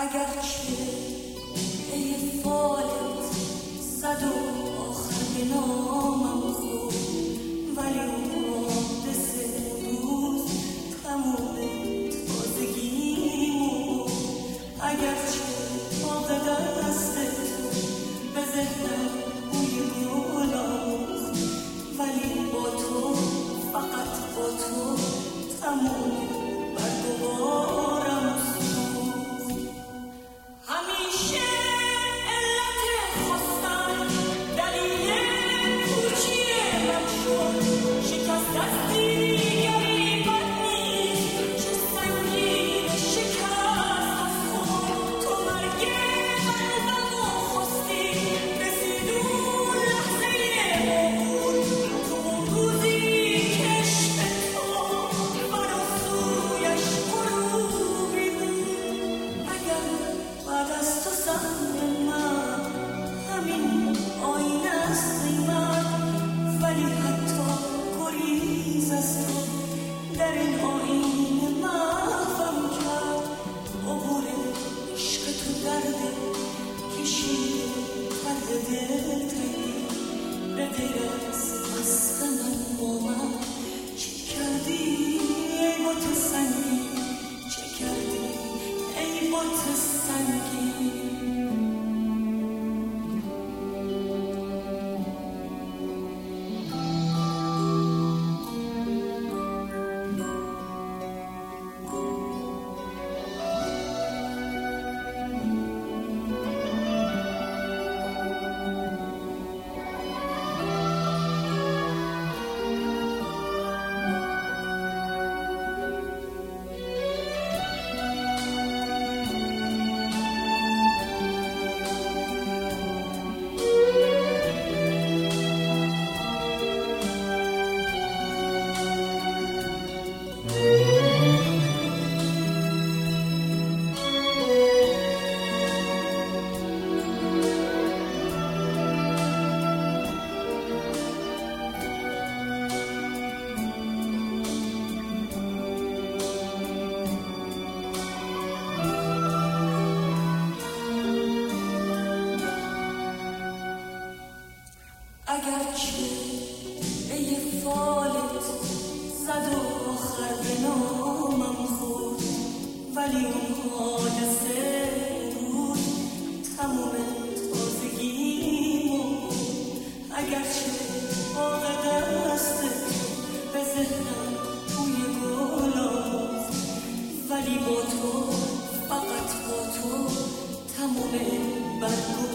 اگرچه ای فالت صد و آخر به نامم خود، ولی اون حادثه روز تموم تازگیمو. اگرچه باغ دست تو به ذهنم بوی گل آموخت، ولی با تو، فقط با تو تموم برگوارم سوخت. همیشه علت خواستن دلیل پوچی من شد، شکست از دیگری بد نیست، چه سنگین شکست از خود. تو مرگ قلبم و خواستی، رسید اون لحظه موعود، تو اون روزی که عشق تو فراسویش غروبی بود. اگر بعد از تو سهم من همین آینه است قیمت، ولی حتی گریز از تو در این آینه محوم کرد. عبور عشق تو درد کشیده فرد دل تنی، به غیر از مسخ من با من چه کردی ای بت سنگین، چه کردی ای بت سنگین. اگرچه ای فالت زد و آخر به نامم خود، ولی اون حادثه بود تموم تازگیمو. اگرچه باغ دست تو به ذهنم بوی گل آموخت، ولی با تو، فقط با تو تموم برگ